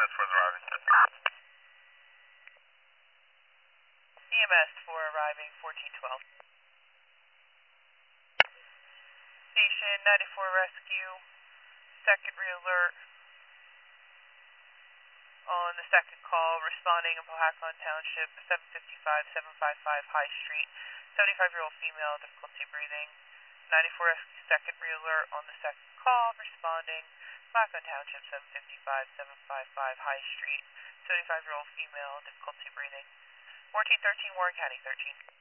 EMS for arriving. EMS for arriving 1412. Station 94 Rescue, second re-alert on the second call, responding in Powhatan Township, 755 High Street, 75-year-old female, difficulty breathing. 94 Rescue, second re-alert on the second call, responding Powhatan Township, 755 High Street, 75-year-old female, difficulty breathing. 1413 Warren County, 13.